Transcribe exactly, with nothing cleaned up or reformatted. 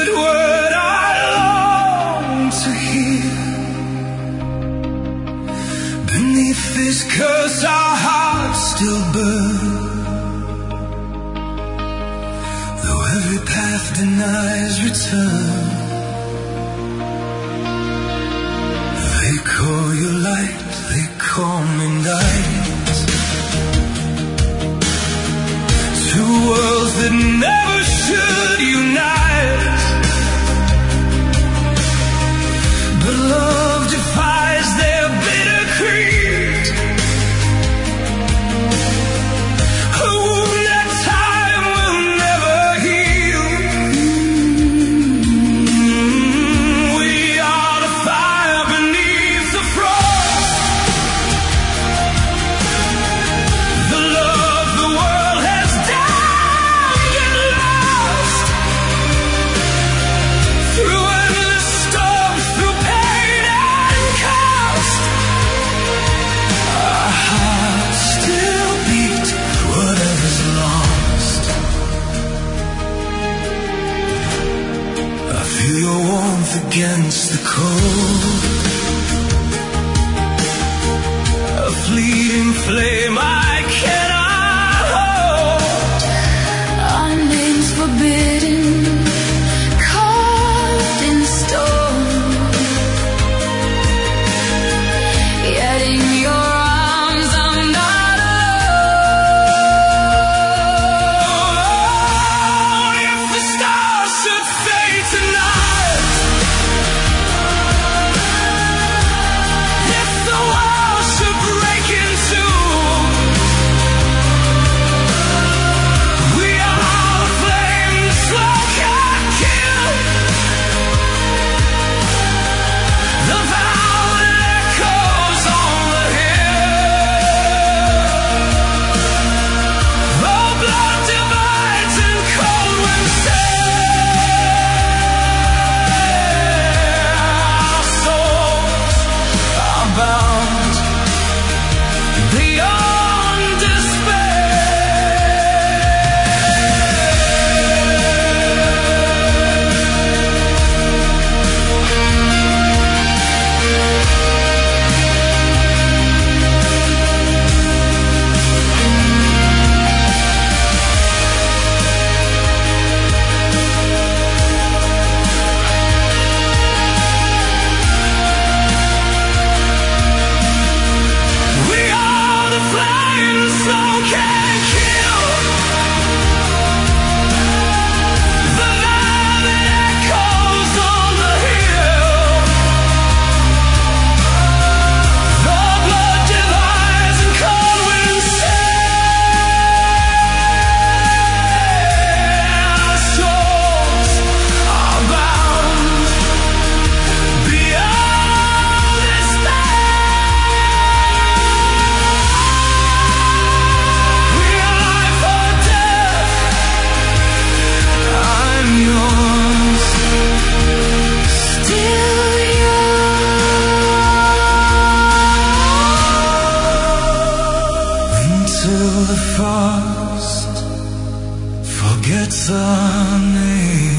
whispered word I long to hear. Beneath this curse our hearts still burn, though every path denies return. They call you light, they call me night. Two worlds that never should unite, but love defies their bitter creed. A wound that time will never heal. We are the fire beneath the frost, the love the world has died and lost. Through endless storms, through pain and cost, our hearts still beat whatever's lost. I feel your warmth against the cold, a fleeting flame I cannot hold. Our names forbidden, carved in stone. Yet in your arms I'm not alone. If the stars should fade tonight, if the world should break in two, we are the flames slow can kill. The vow that echoes on the hill. Oh, blood divides and cold winds sail. Our souls are bound beyond we are the flames slow can kill. The vow that echoes on the hill. The blood divides and cold winds sail. Our souls are bound beyond despair. We are life or death, I'm yours, still yours. Until the frost forgets our name.